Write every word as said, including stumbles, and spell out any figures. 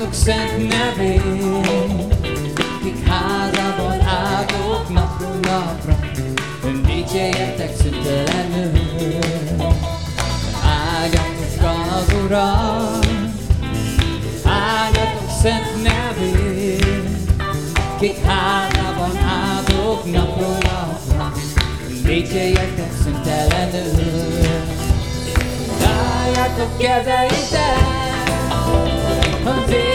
Áldjátok szent nevét, kik házában álltok napról napra, dicsérjetek szüntelenül. Áldjátok az Urat, áldjátok szent nevét, kik házában álltok napról napra, dicsérjetek szüntelenül. Álljátok kezeitek az